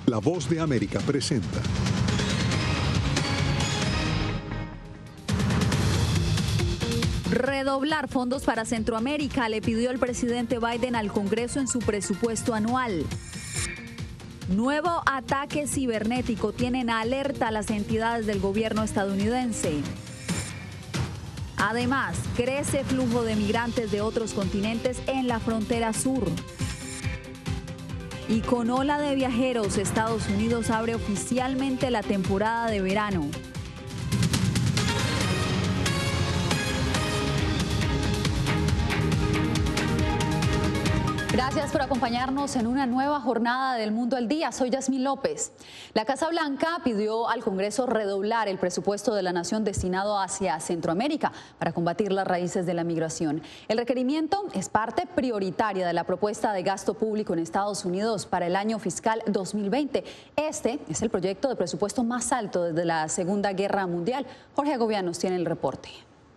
La Voz de América presenta. Redoblar fondos para Centroamérica le pidió el presidente Biden al Congreso en su presupuesto anual. Nuevo ataque cibernético tienen alerta a las entidades del gobierno estadounidense. Además, crece flujo de migrantes de otros continentes en la frontera sur. Y con ola de viajeros, Estados Unidos abre oficialmente la temporada de verano. Gracias por acompañarnos en una nueva jornada del Mundo al Día. Soy Yasmín López. La Casa Blanca pidió al Congreso redoblar el presupuesto de la nación destinado hacia Centroamérica para combatir las raíces de la migración. El requerimiento es parte prioritaria de la propuesta de gasto público en Estados Unidos para el año fiscal 2020. Este es el proyecto de presupuesto más alto desde la Segunda Guerra Mundial. Jorge Agobián nos tiene el reporte.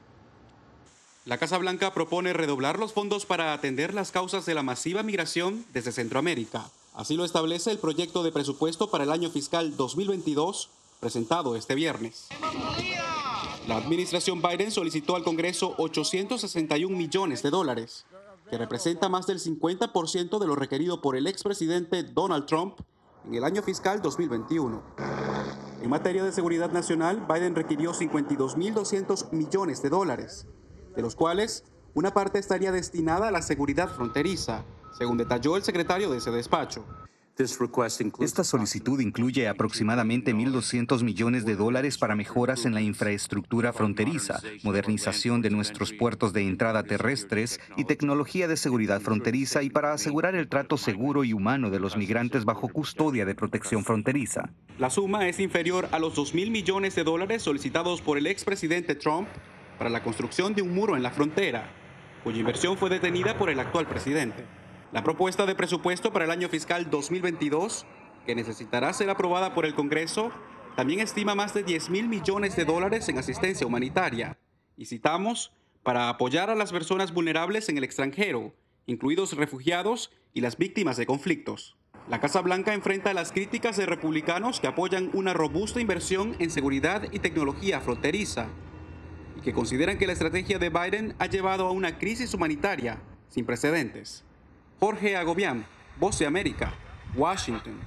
La Casa Blanca propone redoblar los fondos para atender las causas de la masiva migración desde Centroamérica. Así lo establece el proyecto de presupuesto para el año fiscal 2022, presentado este viernes. La administración Biden solicitó al Congreso 861 millones de dólares, que representa más del 50% de lo requerido por el expresidente Donald Trump en el año fiscal 2021. En materia de seguridad nacional, Biden requirió 52.200 millones de dólares, de los cuales una parte estaría destinada a la seguridad fronteriza, según detalló el secretario de ese despacho. Esta solicitud incluye aproximadamente 1.200 millones de dólares para mejoras en la infraestructura fronteriza, modernización de nuestros puertos de entrada terrestres y tecnología de seguridad fronteriza, y para asegurar el trato seguro y humano de los migrantes bajo custodia de protección fronteriza. La suma es inferior a los 2.000 millones de dólares solicitados por el expresidente Trump para la construcción de un muro en la frontera, cuya inversión fue detenida por el actual presidente. La propuesta de presupuesto para el año fiscal 2022, que necesitará ser aprobada por el Congreso, también estima más de 10.000 millones de dólares en asistencia humanitaria. Y citamos, para apoyar a las personas vulnerables en el extranjero, incluidos refugiados y las víctimas de conflictos. La Casa Blanca enfrenta las críticas de republicanos que apoyan una robusta inversión en seguridad y tecnología fronteriza, y que consideran que la estrategia de Biden ha llevado a una crisis humanitaria sin precedentes. Jorge Agobián, Voz de América, Washington.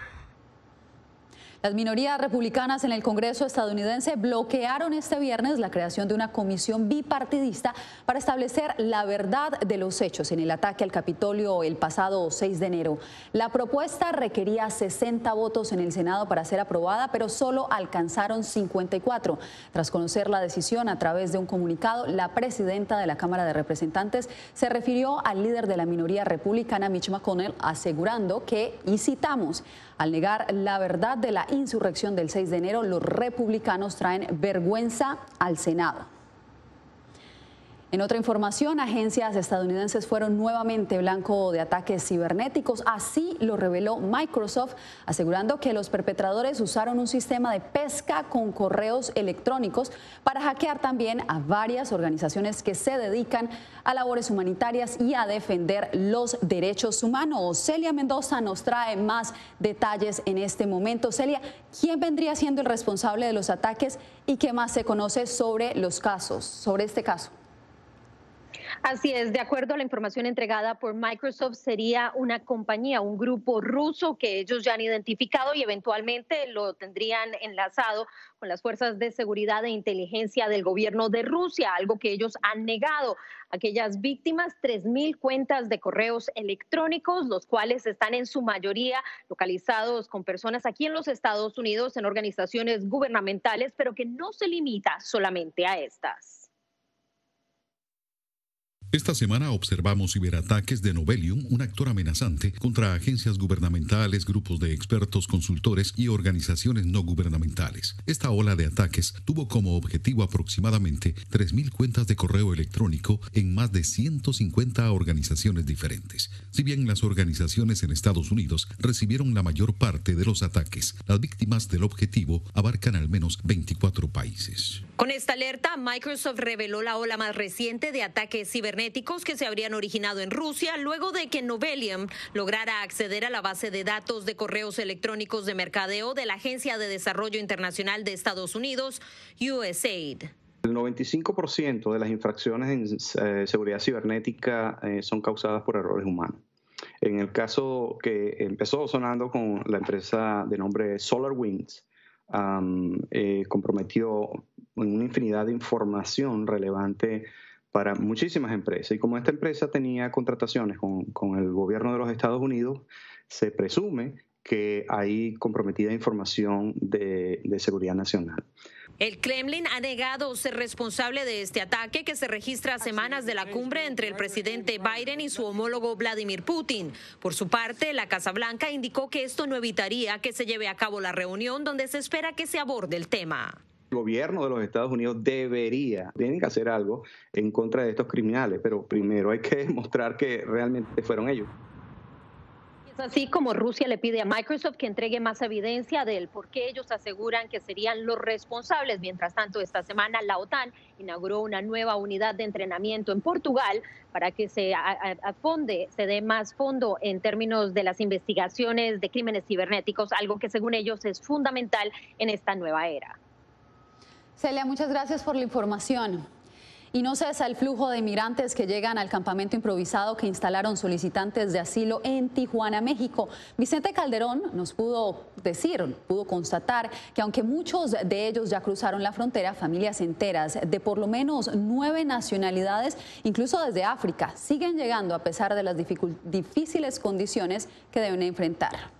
Las minorías republicanas en el Congreso estadounidense bloquearon este viernes la creación de una comisión bipartidista para establecer la verdad de los hechos en el ataque al Capitolio el pasado 6 de enero. La propuesta requería 60 votos en el Senado para ser aprobada, pero solo alcanzaron 54. Tras conocer la decisión a través de un comunicado, la presidenta de la Cámara de Representantes se refirió al líder de la minoría republicana, Mitch McConnell, asegurando que, y citamos, al negar la verdad de la insurrección del 6 de enero, los republicanos traen vergüenza al Senado. En otra información, agencias estadounidenses fueron nuevamente blanco de ataques cibernéticos. Así lo reveló Microsoft, asegurando que los perpetradores usaron un sistema de pesca con correos electrónicos para hackear también a varias organizaciones que se dedican a labores humanitarias y a defender los derechos humanos. Celia Mendoza nos trae más detalles en este momento. Celia, ¿quién vendría siendo el responsable de los ataques y qué más se conoce sobre este caso? Así es, de acuerdo a la información entregada por Microsoft, sería una compañía, un grupo ruso que ellos ya han identificado y eventualmente lo tendrían enlazado con las fuerzas de seguridad e inteligencia del gobierno de Rusia, algo que ellos han negado. Aquellas víctimas, 3.000 cuentas de correos electrónicos, los cuales están en su mayoría localizados con personas aquí en los Estados Unidos, en organizaciones gubernamentales, pero que no se limita solamente a estas. Esta semana observamos ciberataques de Novelium, un actor amenazante, contra agencias gubernamentales, grupos de expertos, consultores y organizaciones no gubernamentales. Esta ola de ataques tuvo como objetivo aproximadamente 3.000 cuentas de correo electrónico en más de 150 organizaciones diferentes. Si bien las organizaciones en Estados Unidos recibieron la mayor parte de los ataques, las víctimas del objetivo abarcan al menos 24 países. Con esta alerta, Microsoft reveló la ola más reciente de ataques cibernéticos que se habrían originado en Rusia luego de que Novelium lograra acceder a la base de datos de correos electrónicos de mercadeo de la Agencia de Desarrollo Internacional de Estados Unidos, USAID. El 95% de las infracciones en seguridad cibernética son causadas por errores humanos. En el caso que empezó sonando con la empresa de nombre SolarWinds, comprometió una infinidad de información relevante para muchísimas empresas. Y como esta empresa tenía contrataciones con el gobierno de los Estados Unidos, se presume que hay comprometida información de seguridad nacional. El Kremlin ha negado ser responsable de este ataque que se registra a semanas de la cumbre entre el presidente Biden y su homólogo Vladimir Putin. Por su parte, la Casa Blanca indicó que esto no evitaría que se lleve a cabo la reunión donde se espera que se aborde el tema. El gobierno de los Estados Unidos tienen que hacer algo en contra de estos criminales, pero primero hay que demostrar que realmente fueron ellos. Así como Rusia le pide a Microsoft que entregue más evidencia del por qué ellos aseguran que serían los responsables. Mientras tanto, esta semana la OTAN inauguró una nueva unidad de entrenamiento en Portugal para que se dé más fondo en términos de las investigaciones de crímenes cibernéticos, algo que según ellos es fundamental en esta nueva era. Celia, muchas gracias por la información. Y no cesa el flujo de inmigrantes que llegan al campamento improvisado que instalaron solicitantes de asilo en Tijuana, México. Vicente Calderón nos pudo constatar que aunque muchos de ellos ya cruzaron la frontera, familias enteras de por lo menos 9 nacionalidades, incluso desde África, siguen llegando a pesar de las difíciles condiciones que deben enfrentar.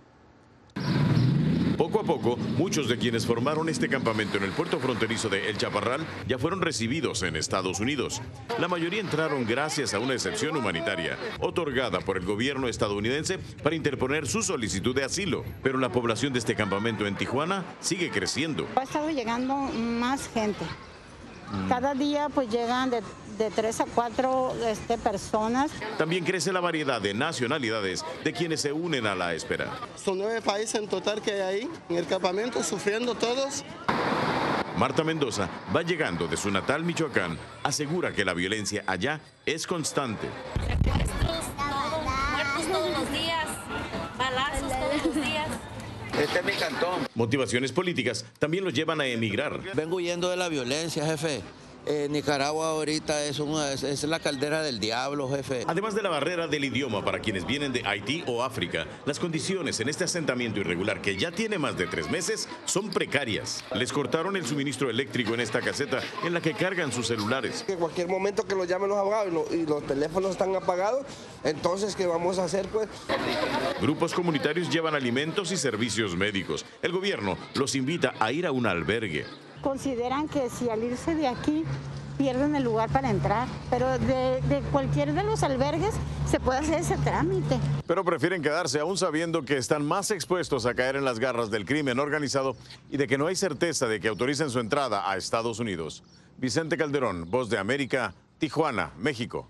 Poco a poco, muchos de quienes formaron este campamento en el puerto fronterizo de El Chaparral ya fueron recibidos en Estados Unidos. La mayoría entraron gracias a una excepción humanitaria, otorgada por el gobierno estadounidense para interponer su solicitud de asilo. Pero la población de este campamento en Tijuana sigue creciendo. Ha estado llegando más gente. Cada día pues llegan de 3 a 4 personas. También crece la variedad de nacionalidades de quienes se unen a la espera. Son 9 países en total que hay ahí, en el campamento, sufriendo todos. Marta Mendoza va llegando de su natal Michoacán. Asegura que la violencia allá es constante. Secuestros, muertos todos los días, balazos todos los días. Este es mi cantón. Motivaciones políticas también los llevan a emigrar. Vengo huyendo de la violencia, jefe. Nicaragua ahorita es la caldera del diablo, jefe. Además de la barrera del idioma para quienes vienen de Haití o África, las condiciones en este asentamiento irregular, que ya tiene más de 3 meses, son precarias. Les cortaron el suministro eléctrico en esta caseta en la que cargan sus celulares. En cualquier momento que los llamen los abogados y los teléfonos están apagados, entonces, ¿qué vamos a hacer, pues? Grupos comunitarios llevan alimentos y servicios médicos. El gobierno los invita a ir a un albergue. Consideran que si al irse de aquí pierden el lugar para entrar, pero de cualquier de los albergues se puede hacer ese trámite. Pero prefieren quedarse aún sabiendo que están más expuestos a caer en las garras del crimen organizado y de que no hay certeza de que autoricen su entrada a Estados Unidos. Vicente Calderón, Voz de América, Tijuana, México.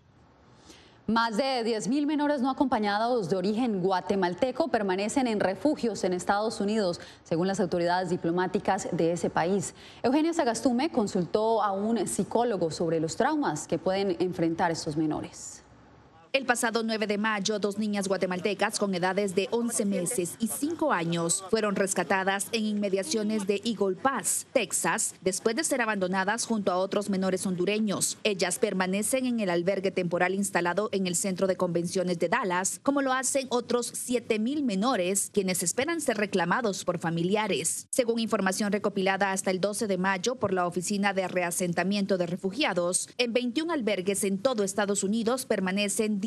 Más de 10.000 menores no acompañados de origen guatemalteco permanecen en refugios en Estados Unidos, según las autoridades diplomáticas de ese país. Eugenia Sagastume consultó a un psicólogo sobre los traumas que pueden enfrentar estos menores. El pasado 9 de mayo, 2 niñas guatemaltecas con edades de 11 meses y 5 años fueron rescatadas en inmediaciones de Eagle Pass, Texas, después de ser abandonadas junto a otros menores hondureños. Ellas permanecen en el albergue temporal instalado en el Centro de Convenciones de Dallas, como lo hacen otros 7.000 menores, quienes esperan ser reclamados por familiares. Según información recopilada hasta el 12 de mayo por la Oficina de Reasentamiento de Refugiados, en 21 albergues en todo Estados Unidos permanecen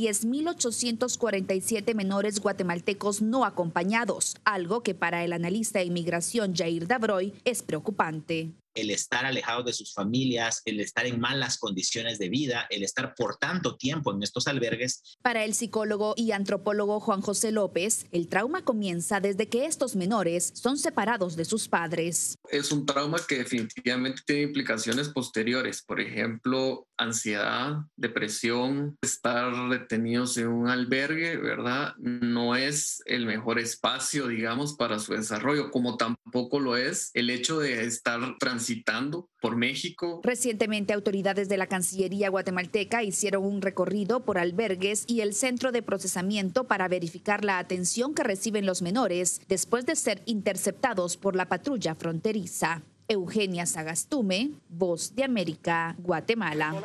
10.847 menores guatemaltecos no acompañados, algo que para el analista de inmigración Jair Dabroy es preocupante. El estar alejados de sus familias, el estar en malas condiciones de vida, el estar por tanto tiempo en estos albergues. Para el psicólogo y antropólogo Juan José López, el trauma comienza desde que estos menores son separados de sus padres. Es un trauma que definitivamente tiene implicaciones posteriores, por ejemplo, ansiedad, depresión, estar retenidos en un albergue, ¿verdad? No es el mejor espacio, digamos, para su desarrollo, como tampoco lo es el hecho de estar transitando transitando por México. Recientemente, autoridades de la Cancillería guatemalteca hicieron un recorrido por albergues y el centro de procesamiento para verificar la atención que reciben los menores después de ser interceptados por la patrulla fronteriza. Eugenia Sagastume, Voz de América, Guatemala.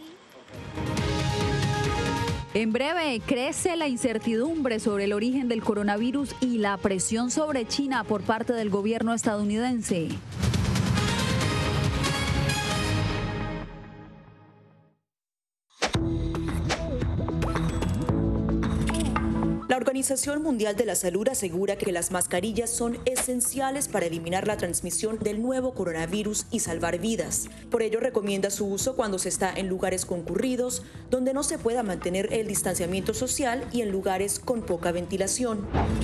En breve, crece la incertidumbre sobre el origen del coronavirus y la presión sobre China por parte del gobierno estadounidense. La Organización Mundial de la Salud asegura que las mascarillas son esenciales para eliminar la transmisión del nuevo coronavirus y salvar vidas. Por ello, recomienda su uso cuando se está en lugares concurridos, donde no se pueda mantener el distanciamiento social y en lugares con poca ventilación.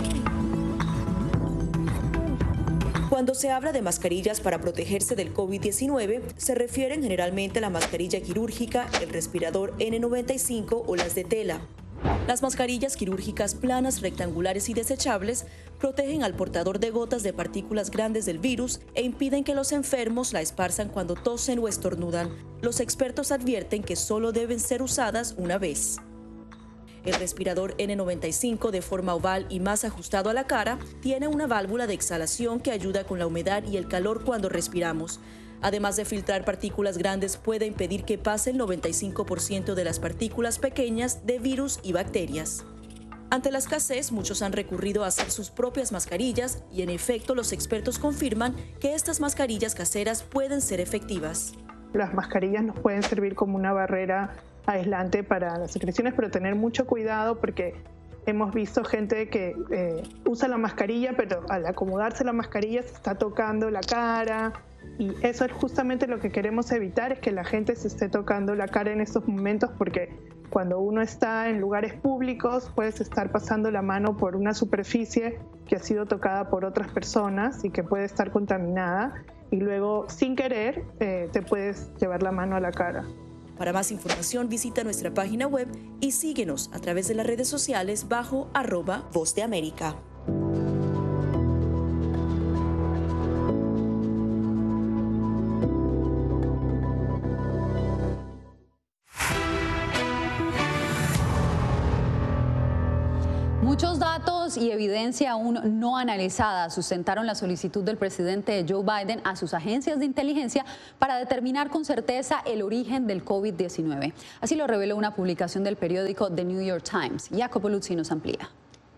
Cuando se habla de mascarillas para protegerse del COVID-19, se refieren generalmente a la mascarilla quirúrgica, el respirador N95 o las de tela. Las mascarillas quirúrgicas planas, rectangulares y desechables protegen al portador de gotas de partículas grandes del virus e impiden que los enfermos la esparzan cuando tosen o estornudan. Los expertos advierten que solo deben ser usadas una vez. El respirador N95, de forma oval y más ajustado a la cara, tiene una válvula de exhalación que ayuda con la humedad y el calor cuando respiramos. Además de filtrar partículas grandes, puede impedir que pase el 95% de las partículas pequeñas de virus y bacterias. Ante la escasez, muchos han recurrido a hacer sus propias mascarillas y, en efecto, los expertos confirman que estas mascarillas caseras pueden ser efectivas. Las mascarillas nos pueden servir como una barrera aislante para las secreciones, pero tener mucho cuidado porque hemos visto gente que usa la mascarilla, pero al acomodarse la mascarilla se está tocando la cara. Y eso es justamente lo que queremos evitar, es que la gente se esté tocando la cara en estos momentos, porque cuando uno está en lugares públicos puedes estar pasando la mano por una superficie que ha sido tocada por otras personas y que puede estar contaminada y luego sin querer te puedes llevar la mano a la cara. Para más información visita nuestra página web y síguenos a través de las redes sociales bajo @Voz de América. Muchos datos y evidencia aún no analizada sustentaron la solicitud del presidente Joe Biden a sus agencias de inteligencia para determinar con certeza el origen del COVID-19. Así lo reveló una publicación del periódico The New York Times. Jacopo Luzzi nos amplía.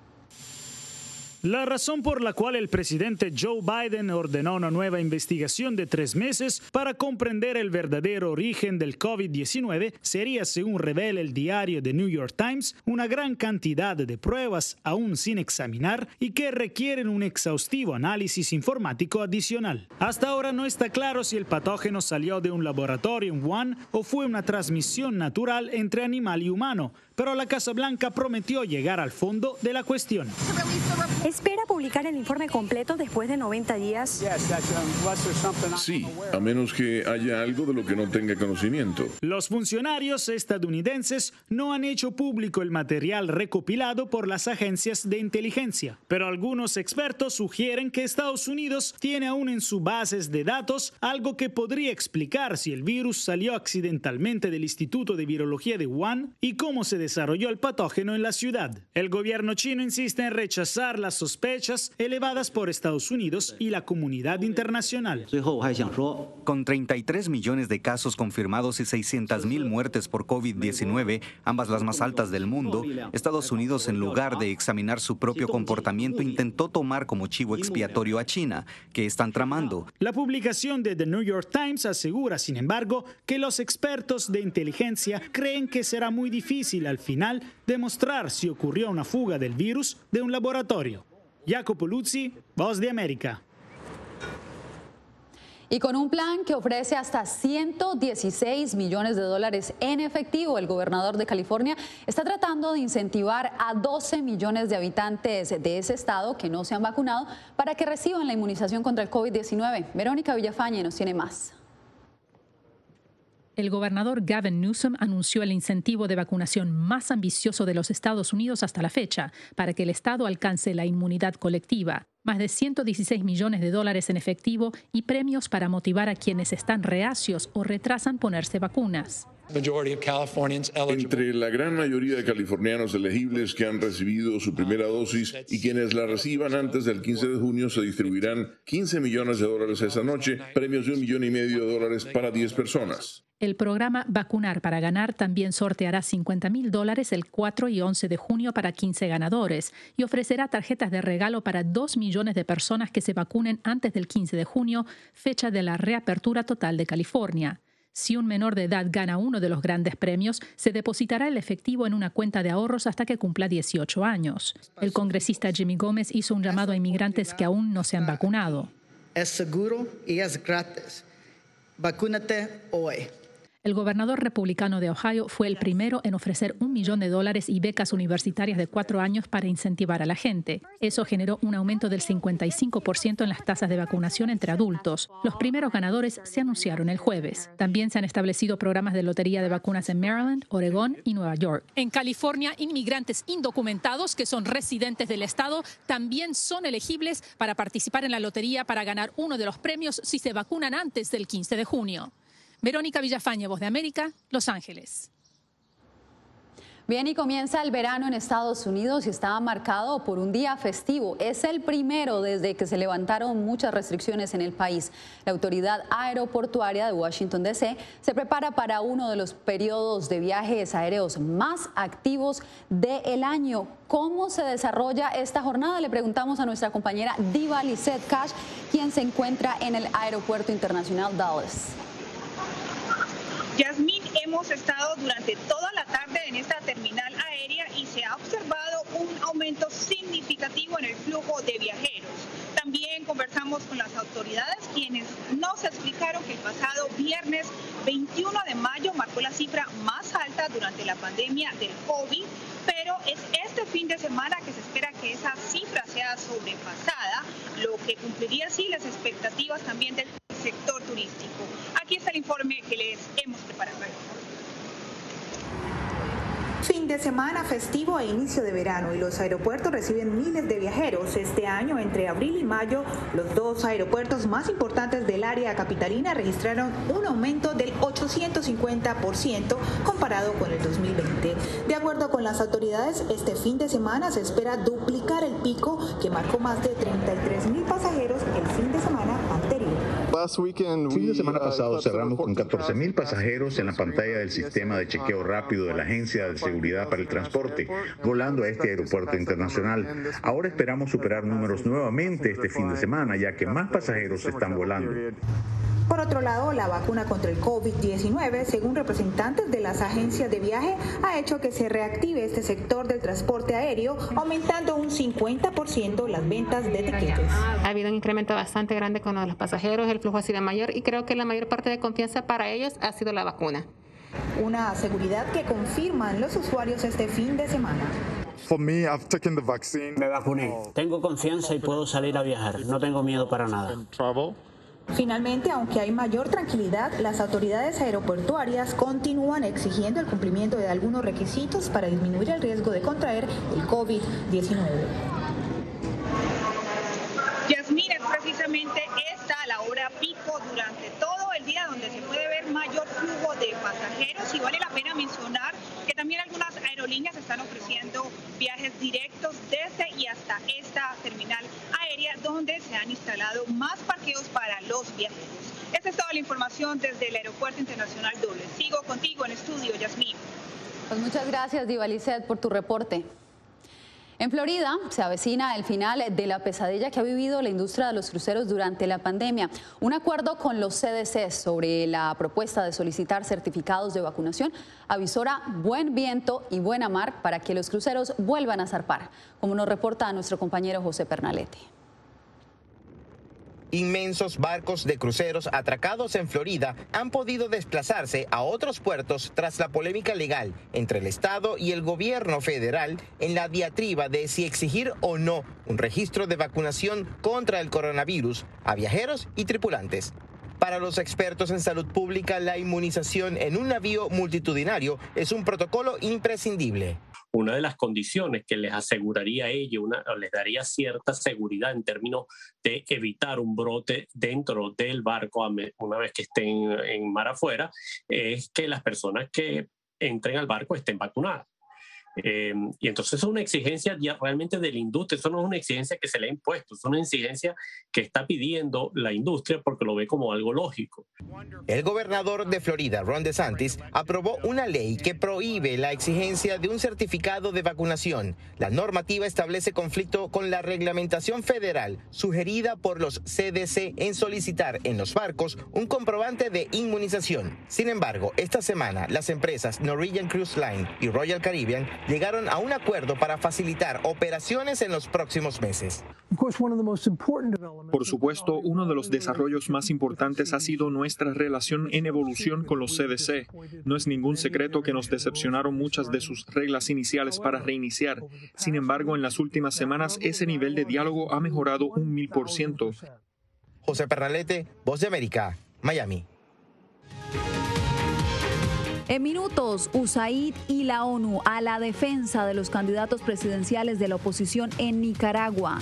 La razón por la cual el presidente Joe Biden ordenó una nueva investigación de 3 meses para comprender el verdadero origen del COVID-19 sería, según revela el diario The New York Times, una gran cantidad de pruebas aún sin examinar y que requieren un exhaustivo análisis informático adicional. Hasta ahora no está claro si el patógeno salió de un laboratorio en Wuhan o fue una transmisión natural entre animal y humano, pero la Casa Blanca prometió llegar al fondo de la cuestión. ¿Espera publicar el informe completo después de 90 días? Sí, a menos que haya algo de lo que no tenga conocimiento. Los funcionarios estadounidenses no han hecho público el material recopilado por las agencias de inteligencia, pero algunos expertos sugieren que Estados Unidos tiene aún en sus bases de datos algo que podría explicar si el virus salió accidentalmente del Instituto de Virología de Wuhan y cómo se desarrolló el patógeno en la ciudad. El gobierno chino insiste en rechazar las sospechas elevadas por Estados Unidos y la comunidad internacional. Con 33 millones de casos confirmados y 600,000 muertes por COVID-19, ambas las más altas del mundo, Estados Unidos, en lugar de examinar su propio comportamiento, intentó tomar como chivo expiatorio a China, que están tramando. La publicación de The New York Times asegura, sin embargo, que los expertos de inteligencia creen que será muy difícil al final demostrar si ocurrió una fuga del virus de un laboratorio. Jacopo Luzzi, Voz de América. Y con un plan que ofrece hasta $116 millones en efectivo, el gobernador de California está tratando de incentivar a 12 millones de habitantes de ese estado que no se han vacunado para que reciban la inmunización contra el COVID-19. Verónica Villafañe nos tiene más. El gobernador Gavin Newsom anunció el incentivo de vacunación más ambicioso de los Estados Unidos hasta la fecha, para que el Estado alcance la inmunidad colectiva. Más de $116 millones en efectivo y premios para motivar a quienes están reacios o retrasan ponerse vacunas. Entre la gran mayoría de californianos elegibles que han recibido su primera dosis y quienes la reciban antes del 15 de junio se distribuirán $15 millones esa noche, premios de $1,5 millones para 10 personas. El programa Vacunar para Ganar también sorteará $50,000 el 4 y 11 de junio para 15 ganadores y ofrecerá tarjetas de regalo para 2 millones de personas que se vacunen antes del 15 de junio, fecha de la reapertura total de California. Si un menor de edad gana uno de los grandes premios, se depositará el efectivo en una cuenta de ahorros hasta que cumpla 18 años. El congresista Jimmy Gómez hizo un llamado a inmigrantes que aún no se han vacunado. Es seguro y es gratis. Vacúnate hoy. El gobernador republicano de Ohio fue el primero en ofrecer $1 millón y becas universitarias de 4 años para incentivar a la gente. Eso generó un aumento del 55% en las tasas de vacunación entre adultos. Los primeros ganadores se anunciaron el jueves. También se han establecido programas de lotería de vacunas en Maryland, Oregón y Nueva York. En California, inmigrantes indocumentados que son residentes del estado también son elegibles para participar en la lotería para ganar uno de los premios si se vacunan antes del 15 de junio. Verónica Villafañe, Voz de América, Los Ángeles. Bien, y comienza el verano en Estados Unidos y está marcado por un día festivo. Es el primero desde que se levantaron muchas restricciones en el país. La autoridad aeroportuaria de Washington, D.C. se prepara para uno de los periodos de viajes aéreos más activos del año. ¿Cómo se desarrolla esta jornada? Le preguntamos a nuestra compañera Diva Lizette Cash, quien se encuentra en el Aeropuerto Internacional Dallas. Yasmín, hemos estado durante toda la tarde en esta terminal aérea y se ha observado un aumento significativo en el flujo de viajeros. También conversamos con las autoridades, quienes nos explicaron que el pasado viernes 21 de mayo marcó la cifra más alta durante la pandemia del COVID, pero es este fin de semana que se espera que esa cifra sea sobrepasada, lo que cumpliría así las expectativas también del sector turístico. Aquí está el informe que les hemos preparado. Fin de semana festivo e inicio de verano y los aeropuertos reciben miles de viajeros. Este año, entre abril y mayo, los dos aeropuertos más importantes del área capitalina registraron un aumento del 850% comparado con el 2020. De acuerdo con las autoridades, este fin de semana se espera duplicar el pico que marcó más de 33,000 pasajeros el fin de semana anterior. Fin de semana pasado cerramos con 14,000 pasajeros en la pantalla del sistema de chequeo rápido de la Agencia de Seguridad para el Transporte, volando a este aeropuerto internacional. Ahora esperamos superar números nuevamente este fin de semana, ya que más pasajeros están volando. Por otro lado, la vacuna contra el COVID-19, según representantes de las agencias de viaje, ha hecho que se reactive este sector del transporte aéreo, aumentando un 50% las ventas de tiquetes. Ha habido un incremento bastante grande con los pasajeros, el flujo ha sido mayor y creo que la mayor parte de confianza para ellos ha sido la vacuna. Una seguridad que confirman los usuarios este fin de semana. Me vacuné, tengo confianza y puedo salir a viajar, no tengo miedo para nada. Finalmente, aunque hay mayor tranquilidad, las autoridades aeroportuarias continúan exigiendo el cumplimiento de algunos requisitos para disminuir el riesgo de contraer el COVID-19. Yasmín, es precisamente esta la hora pico durante todo el día donde se puede ver mayor flujo de pasajeros y vale la pena mencionar que también algunas aerolíneas están ofreciendo viajes directos desde y hasta esta terminal aérea donde se han instalado más parqueos para los viajeros. Esta es toda la información desde el Aeropuerto Internacional Doble. Sigo contigo en estudio, Yasmín. Pues muchas gracias, Diva Lizette, por tu reporte. En Florida se avecina el final de la pesadilla que ha vivido la industria de los cruceros durante la pandemia. Un acuerdo con los CDC sobre la propuesta de solicitar certificados de vacunación avisora buen viento y buena mar para que los cruceros vuelvan a zarpar, como nos reporta nuestro compañero José Pernalete. Inmensos barcos de cruceros atracados en Florida han podido desplazarse a otros puertos tras la polémica legal entre el Estado y el gobierno federal en la diatriba de si exigir o no un registro de vacunación contra el coronavirus a viajeros y tripulantes. Para los expertos en salud pública, la inmunización en un navío multitudinario es un protocolo imprescindible. Una de las condiciones que les aseguraría a ellos, les daría cierta seguridad en términos de evitar un brote dentro del barco una vez que estén en mar afuera, es que las personas que entren al barco estén vacunadas. Y entonces es una exigencia ya realmente de la industria, eso no es una exigencia que se le ha impuesto, es una exigencia que está pidiendo la industria porque lo ve como algo lógico. El gobernador de Florida, Ron DeSantis, aprobó una ley que prohíbe la exigencia de un certificado de vacunación. La normativa establece conflicto con la reglamentación federal sugerida por los CDC en solicitar en los barcos un comprobante de inmunización. Sin embargo, esta semana las empresas Norwegian Cruise Line y Royal Caribbean llegaron a un acuerdo para facilitar operaciones en los próximos meses. Por supuesto, uno de los desarrollos más importantes ha sido nuestra relación en evolución con los CDC. No es ningún secreto que nos decepcionaron muchas de sus reglas iniciales para reiniciar. Sin embargo, en las últimas semanas ese nivel de diálogo ha mejorado un 1000%. José Pernalete, Voz de América, Miami. En minutos, USAID y la ONU a la defensa de los candidatos presidenciales de la oposición en Nicaragua.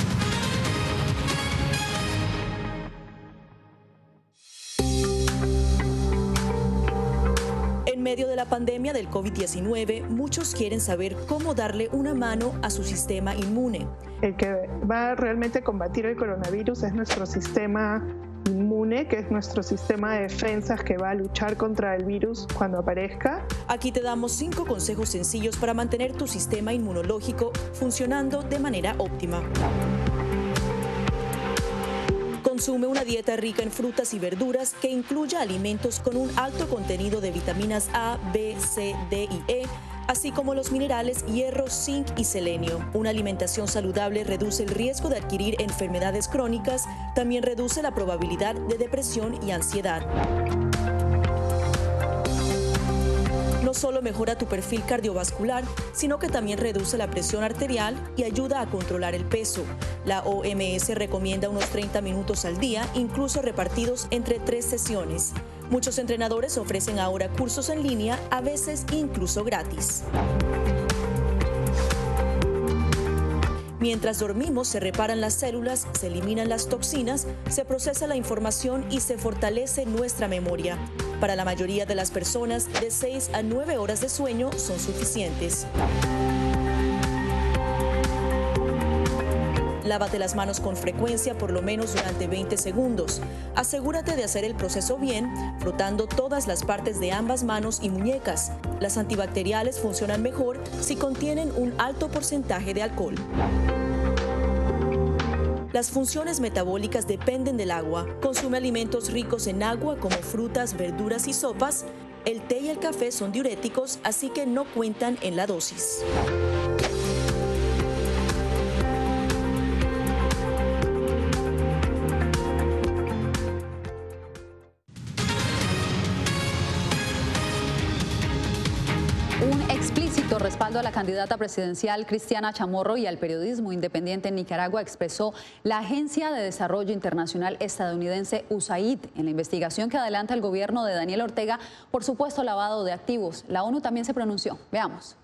En medio de la pandemia del COVID-19, muchos quieren saber cómo darle una mano a su sistema inmune. El que va realmente a combatir el coronavirus es nuestro sistema inmune, que es nuestro sistema de defensas que va a luchar contra el virus cuando aparezca. Aquí te damos 5 consejos sencillos para mantener tu sistema inmunológico funcionando de manera óptima. Consume una dieta rica en frutas y verduras que incluya alimentos con un alto contenido de vitaminas A, B, C, D y E, así como los minerales hierro, zinc y selenio. Una alimentación saludable reduce el riesgo de adquirir enfermedades crónicas, también reduce la probabilidad de depresión y ansiedad. No solo mejora tu perfil cardiovascular, sino que también reduce la presión arterial y ayuda a controlar el peso. La OMS recomienda unos 30 minutos al día, incluso repartidos entre 3 sesiones. Muchos entrenadores ofrecen ahora cursos en línea, a veces incluso gratis. Mientras dormimos, se reparan las células, se eliminan las toxinas, se procesa la información y se fortalece nuestra memoria. Para la mayoría de las personas, de 6 a 9 horas de sueño son suficientes. Lávate las manos con frecuencia, por lo menos durante 20 segundos. Asegúrate de hacer el proceso bien, frotando todas las partes de ambas manos y muñecas. Las antibacteriales funcionan mejor si contienen un alto porcentaje de alcohol. Las funciones metabólicas dependen del agua. Consume alimentos ricos en agua como frutas, verduras y sopas. El té y el café son diuréticos, así que no cuentan en la dosis. Respaldo a la candidata presidencial Cristiana Chamorro y al periodismo independiente en Nicaragua expresó la Agencia de Desarrollo Internacional estadounidense USAID en la investigación que adelanta el gobierno de Daniel Ortega por supuesto lavado de activos. La ONU también se pronunció. Veamos.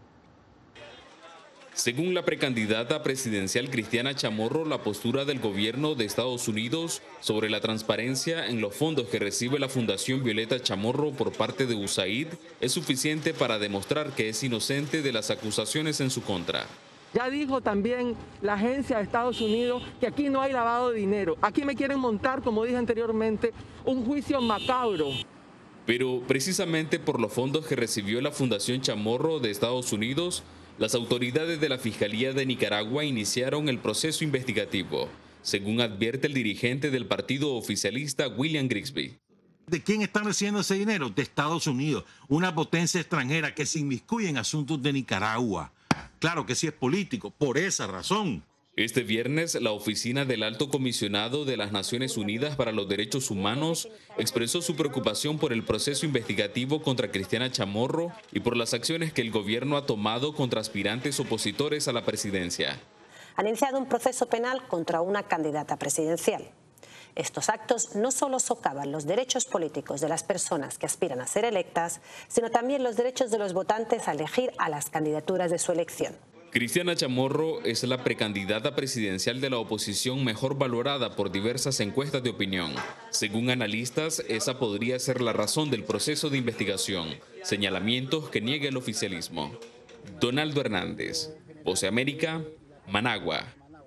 Según la precandidata presidencial Cristiana Chamorro, la postura del gobierno de Estados Unidos sobre la transparencia en los fondos que recibe la Fundación Violeta Chamorro por parte de USAID es suficiente para demostrar que es inocente de las acusaciones en su contra. Ya dijo también la agencia de Estados Unidos que aquí no hay lavado de dinero. Aquí me quieren montar, como dije anteriormente, un juicio macabro. Pero precisamente por los fondos que recibió la Fundación Chamorro de Estados Unidos, las autoridades de la Fiscalía de Nicaragua iniciaron el proceso investigativo, según advierte el dirigente del partido oficialista William Grigsby. ¿De quién están recibiendo ese dinero? De Estados Unidos, una potencia extranjera que se inmiscuye en asuntos de Nicaragua. Claro que sí es político, por esa razón. Este viernes, la Oficina del Alto Comisionado de las Naciones Unidas para los Derechos Humanos expresó su preocupación por el proceso investigativo contra Cristiana Chamorro y por las acciones que el gobierno ha tomado contra aspirantes opositores a la presidencia. Han iniciado un proceso penal contra una candidata presidencial. Estos actos no solo socavan los derechos políticos de las personas que aspiran a ser electas, sino también los derechos de los votantes a elegir a las candidaturas de su elección. Cristiana Chamorro es la precandidata presidencial de la oposición mejor valorada por diversas encuestas de opinión. Según analistas, esa podría ser la razón del proceso de investigación, señalamientos que niega el oficialismo. Donaldo Hernández, Voz de América, Managua.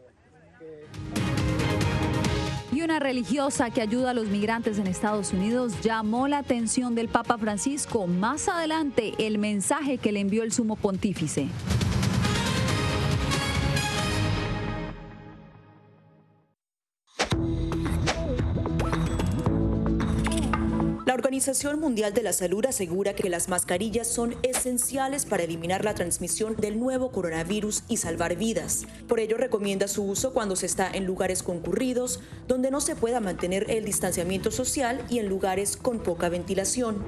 Y una religiosa que ayuda a los migrantes en Estados Unidos llamó la atención del Papa Francisco. Más adelante, el mensaje que le envió el sumo pontífice. La Organización Mundial de la Salud asegura que las mascarillas son esenciales para eliminar la transmisión del nuevo coronavirus y salvar vidas. Por ello, recomienda su uso cuando se está en lugares concurridos, donde no se pueda mantener el distanciamiento social y en lugares con poca ventilación.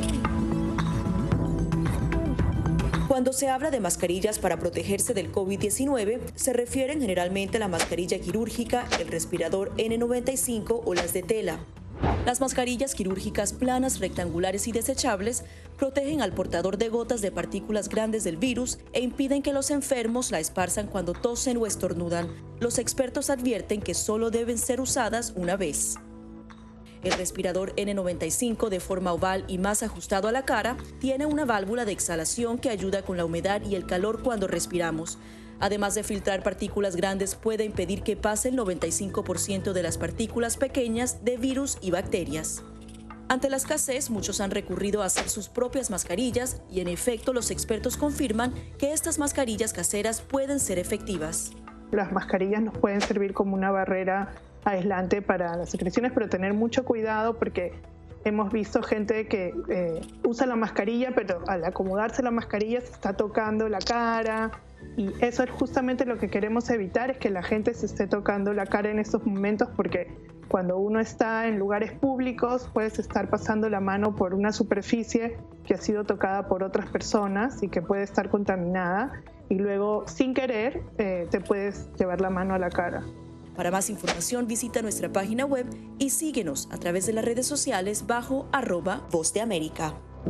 Cuando se habla de mascarillas para protegerse del COVID-19, se refieren generalmente a la mascarilla quirúrgica, el respirador N95 o las de tela. Las mascarillas quirúrgicas planas, rectangulares y desechables protegen al portador de gotas de partículas grandes del virus e impiden que los enfermos la esparzan cuando tosen o estornudan. Los expertos advierten que solo deben ser usadas una vez. El respirador N95, de forma oval y más ajustado a la cara, tiene una válvula de exhalación que ayuda con la humedad y el calor cuando respiramos. Además de filtrar partículas grandes, puede impedir que pase el 95% de las partículas pequeñas de virus y bacterias. Ante la escasez, muchos han recurrido a hacer sus propias mascarillas y, en efecto, los expertos confirman que estas mascarillas caseras pueden ser efectivas. Las mascarillas nos pueden servir como una barrera aislante para las secreciones, pero tener mucho cuidado porque hemos visto gente que usa la mascarilla, pero al acomodarse la mascarilla se está tocando la cara. Y eso es justamente lo que queremos evitar, es que la gente se esté tocando la cara en estos momentos, porque cuando uno está en lugares públicos puedes estar pasando la mano por una superficie que ha sido tocada por otras personas y que puede estar contaminada, y luego sin querer te puedes llevar la mano a la cara. Para más información visita nuestra página web y síguenos a través de las redes sociales bajo @Voz de América.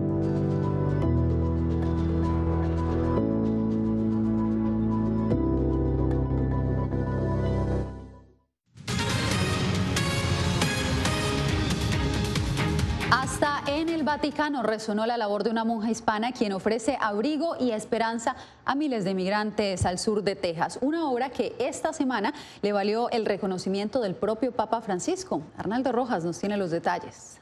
Hasta en el Vaticano resonó la labor de una monja hispana quien ofrece abrigo y esperanza a miles de migrantes al sur de Texas. Una obra que esta semana le valió el reconocimiento del propio Papa Francisco. Arnaldo Rojas nos tiene los detalles.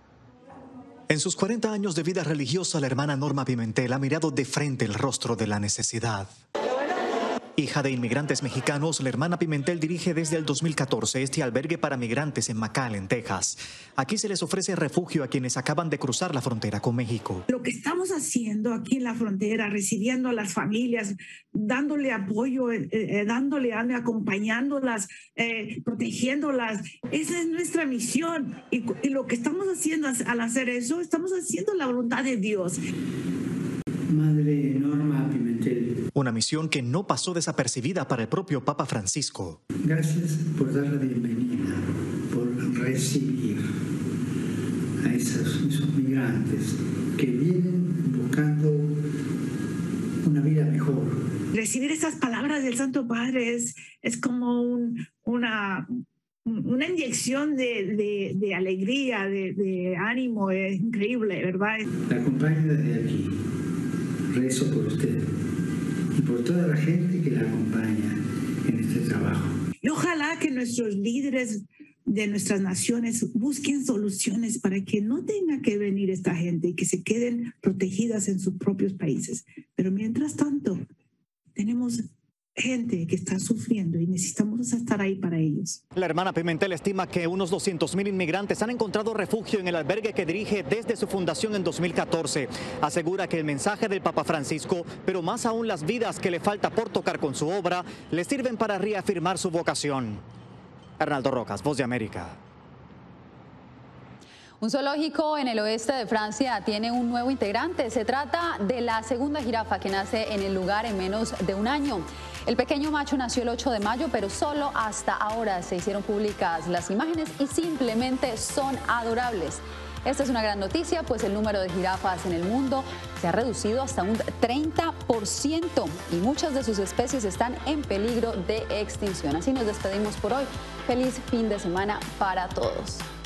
En sus 40 años de vida religiosa, la hermana Norma Pimentel ha mirado de frente el rostro de la necesidad. Hija de inmigrantes mexicanos, la hermana Pimentel dirige desde el 2014 este albergue para migrantes en McAllen, Texas. Aquí se les ofrece refugio a quienes acaban de cruzar la frontera con México. Lo que estamos haciendo aquí en la frontera, recibiendo a las familias, dándole apoyo, acompañándolas, protegiéndolas, esa es nuestra misión. Y lo que estamos haciendo al hacer eso, estamos haciendo la voluntad de Dios. Madre Norma Pimentel. Una misión que no pasó desapercibida para el propio Papa Francisco. Gracias por dar la bienvenida, por recibir a esos migrantes que vienen buscando una vida mejor. Recibir esas palabras del Santo Padre es como una inyección de alegría, de ánimo, es increíble, ¿verdad? La acompaño desde aquí. Rezo por usted y por toda la gente que la acompaña en este trabajo. Y ojalá que nuestros líderes de nuestras naciones busquen soluciones para que no tenga que venir esta gente y que se queden protegidas en sus propios países. Pero mientras tanto, tenemos gente que está sufriendo y necesitamos estar ahí para ellos. La hermana Pimentel estima que unos 200,000 inmigrantes han encontrado refugio en el albergue que dirige desde su fundación en 2014. Asegura que el mensaje del Papa Francisco, pero más aún las vidas que le falta por tocar con su obra, le sirven para reafirmar su vocación. Arnaldo Rojas, Voz de América. Un zoológico en el oeste de Francia tiene un nuevo integrante. Se trata de la segunda jirafa que nace en el lugar en menos de un año. El pequeño macho nació el 8 de mayo, pero solo hasta ahora se hicieron públicas las imágenes y simplemente son adorables. Esta es una gran noticia, pues el número de jirafas en el mundo se ha reducido hasta un 30% y muchas de sus especies están en peligro de extinción. Así nos despedimos por hoy. Feliz fin de semana para todos.